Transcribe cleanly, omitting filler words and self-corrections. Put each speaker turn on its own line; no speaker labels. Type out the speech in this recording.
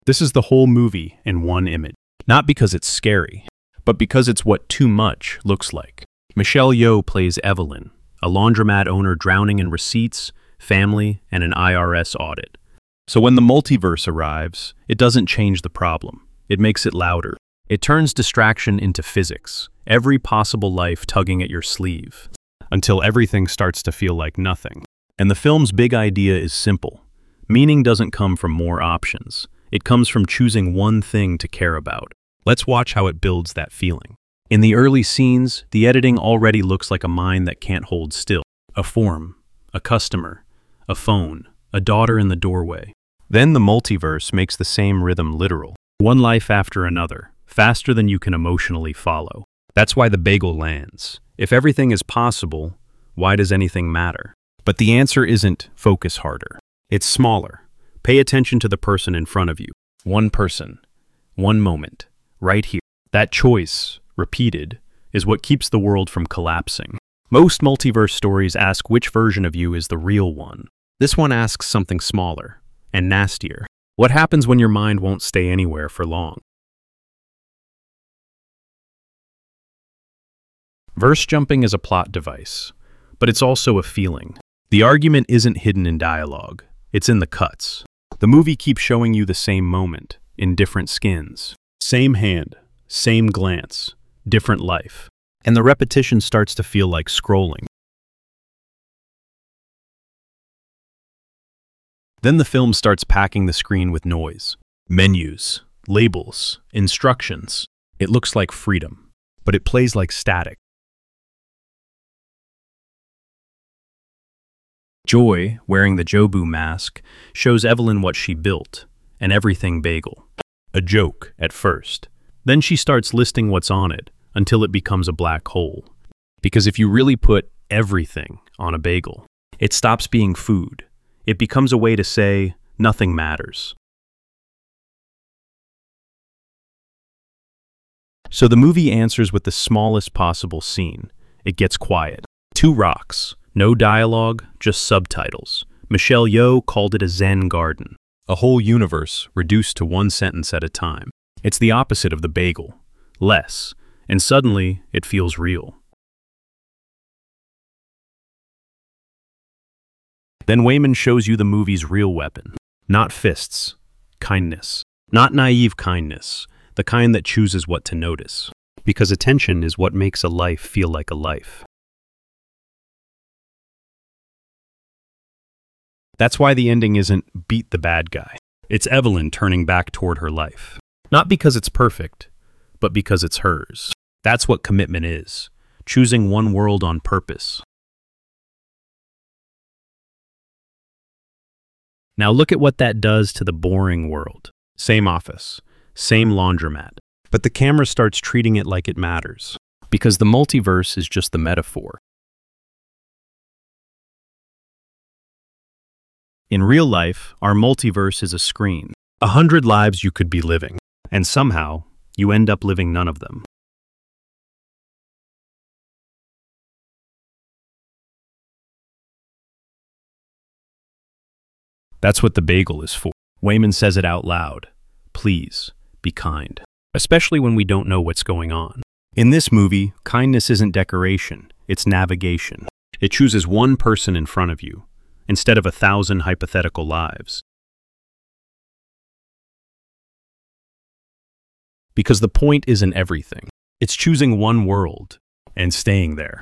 This is the whole movie in one image. Not because it's scary, but because it's what too much looks like. Michelle Yeoh plays Evelyn, a laundromat owner drowning in receipts, family, and an IRS audit. So when the multiverse arrives, it doesn't change the problem. It makes it louder. It turns distraction into physics, every possible life tugging at your sleeve, until everything starts to feel like nothing. And the film's big idea is simple. Meaning doesn't come from more options. It comes from choosing one thing to care about. Let's watch how it builds that feeling. In the early scenes, the editing already looks like a mind that can't hold still. A form, a customer, a phone, a daughter in the doorway. Then the multiverse makes the same rhythm literal. One life after another, faster than you can emotionally follow. That's why the bagel lands. If everything is possible, why does anything matter? But the answer isn't focus harder. It's smaller. Pay attention to the person in front of you. One person, one moment, right here. That choice, repeated, is what keeps the world from collapsing. Most multiverse stories ask which version of you is the real one. This one asks something smaller and nastier. What happens when your mind won't stay anywhere for long? Verse jumping is a plot device, but it's also a feeling. The argument isn't hidden in dialogue. It's in the cuts. The movie keeps showing you the same moment, in different skins. Same hand, same glance, different life. And the repetition starts to feel like scrolling. Then the film starts packing the screen with noise. Menus, labels, instructions. It looks like freedom, but it plays like static. Joy, wearing the Jobu mask, shows Evelyn what she built, an everything bagel. A joke at first. Then she starts listing what's on it until it becomes a black hole. Because if you really put everything on a bagel, it stops being food. It becomes a way to say, nothing matters. So the movie answers with the smallest possible scene. It gets quiet. 2 rocks. No dialogue, just subtitles. Michelle Yeoh called it a Zen garden. A whole universe reduced to one sentence at a time. It's the opposite of the bagel. Less. And suddenly, it feels real. Then Waymond shows you the movie's real weapon. Not fists. Kindness. Not naive kindness. The kind that chooses what to notice. Because attention is what makes a life feel like a life. That's why the ending isn't beat the bad guy. It's Evelyn turning back toward her life. Not because it's perfect, but because it's hers. That's what commitment is. Choosing one world on purpose. Now look at what that does to the boring world. Same office, same laundromat. But the camera starts treating it like it matters. Because the multiverse is just the metaphor. In real life, our multiverse is a screen. 100 lives you could be living. And somehow, you end up living none of them. That's what the bagel is for. Waymond says it out loud. Please, be kind. Especially when we don't know what's going on. In this movie, kindness isn't decoration, it's navigation. It chooses one person in front of you, instead of 1,000 hypothetical lives. Because the point isn't everything. It's choosing one world and staying there.